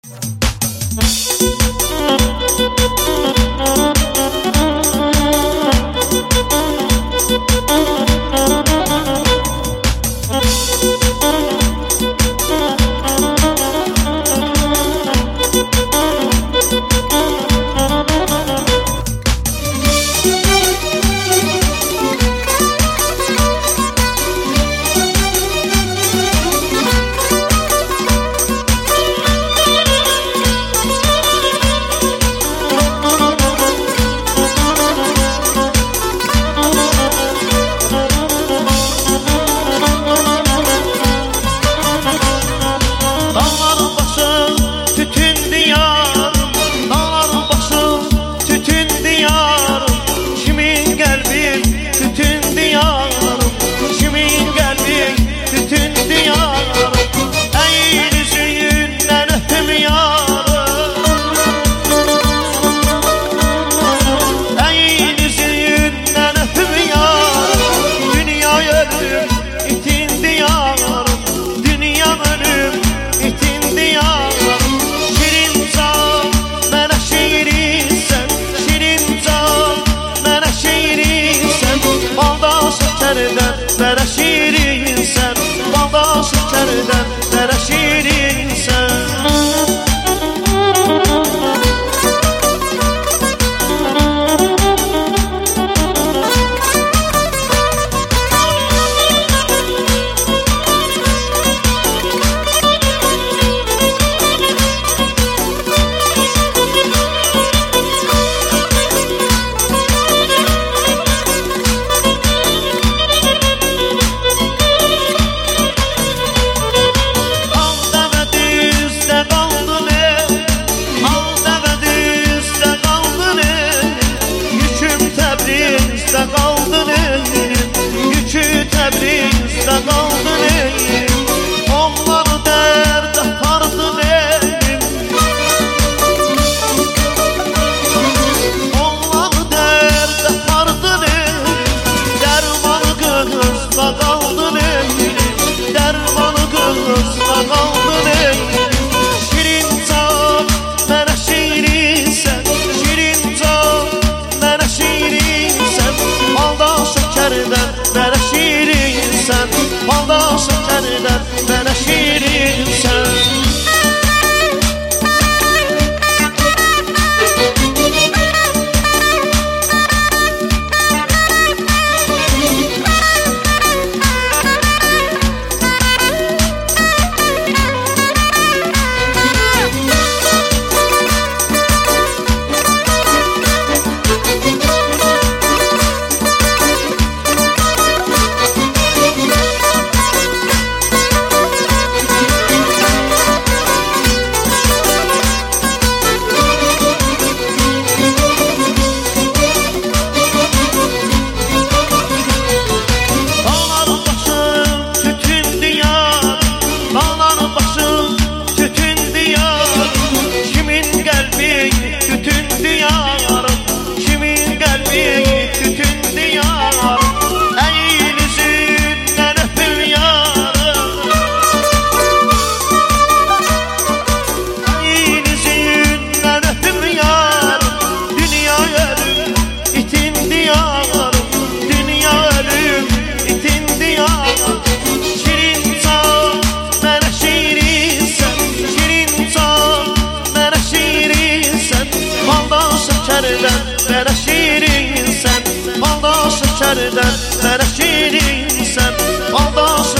Bərə şirinsən, balda şəkərdən bərə şirinsən. Təbrizdə qaldın elim, onlar dərd apardın elim. Onlar dərd apardın elim, dərmanı qızda qaldın elim, dərmanı qızda qaldın elim. Şirin can, mənə şirinsən, şirin can, mənə şirinsən, balda şəkərdən bərə şirinsən, balda şəkərdən bərə şirinsən. Bərə şirinsən, balda şəkərdən bərə şirinsən, balda şəkərdən